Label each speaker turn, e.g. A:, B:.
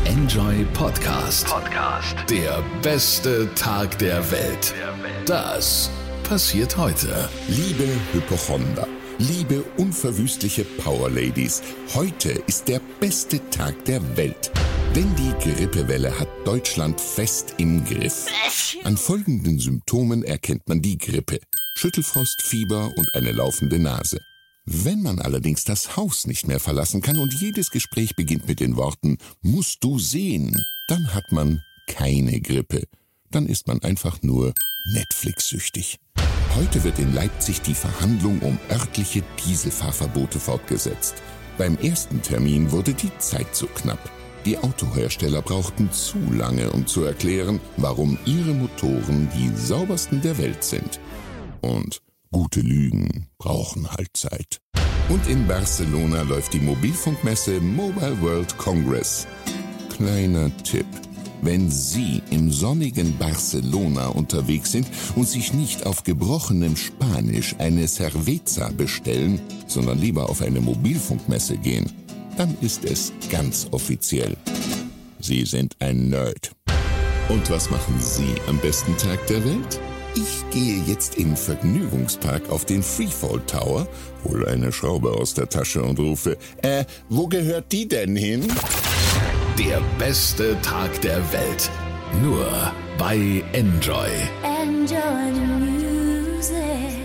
A: Enjoy Podcast. Der beste Tag der Welt. Das passiert heute.
B: Liebe Hypochonder, liebe unverwüstliche Powerladies, heute ist der beste Tag der Welt. Denn die Grippewelle hat Deutschland fest im Griff. An folgenden Symptomen erkennt man die Grippe: Schüttelfrost, Fieber und eine laufende Nase. Wenn man allerdings das Haus nicht mehr verlassen kann und jedes Gespräch beginnt mit den Worten "musst du sehen", dann hat man keine Grippe. Dann ist man einfach nur Netflix-süchtig. Heute wird in Leipzig die Verhandlung um örtliche Dieselfahrverbote fortgesetzt. Beim ersten Termin wurde die Zeit zu knapp. Die Autohersteller brauchten zu lange, um zu erklären, warum ihre Motoren die saubersten der Welt sind. Und gute Lügen brauchen halt Zeit. Und in Barcelona läuft die Mobilfunkmesse Mobile World Congress. Kleiner Tipp: Wenn Sie im sonnigen Barcelona unterwegs sind und sich nicht auf gebrochenem Spanisch eine Cerveza bestellen, sondern lieber auf eine Mobilfunkmesse gehen, dann ist es ganz offiziell: Sie sind ein Nerd. Und was machen Sie am besten Tag der Welt? Ich gehe jetzt im Vergnügungspark auf den Freefall Tower, hole eine Schraube aus der Tasche und rufe: wo gehört die denn hin?
A: Der beste Tag der Welt. Nur bei Enjoy.
C: Enjoy the music.